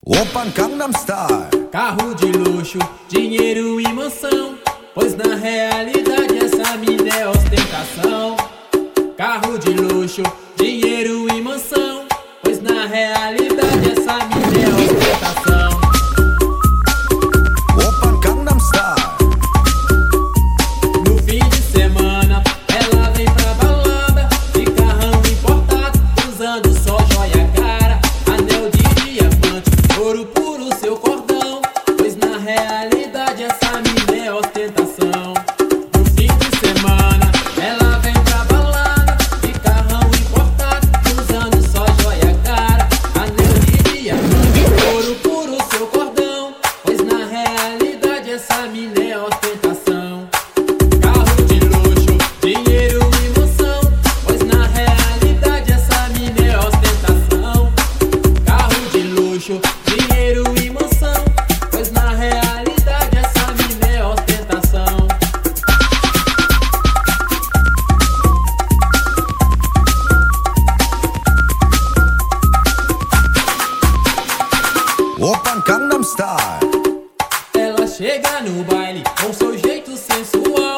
Open Gangnam Style. Carro de luxo, dinheiro e mansão, pois na realidade essa mina é ostentação. Carro de luxo, dinheiro e mansão, pois na realidade essa mina é ostentação. Open Gangnam Style. No fim de semana ela vem pra balada de carrão importado, usando só joia cara, anel de diamante, ouro puro seu cordão, pois na realidade essa mina é ostentação. No fim de semana ela vem pra balada de carrão importado, usando só joia cara, anel de diamante, ouro puro seu cordão, pois na realidade essa mina é ostentação. Carro de luxo, dinheiro e mansão, pois na realidade essa mina é ostentação. Carro de luxo, dinheiro e mansão, pois na realidade essa mina é ostentação. Open Gangnam Style. Ela chega no baile com seu jeito sensual,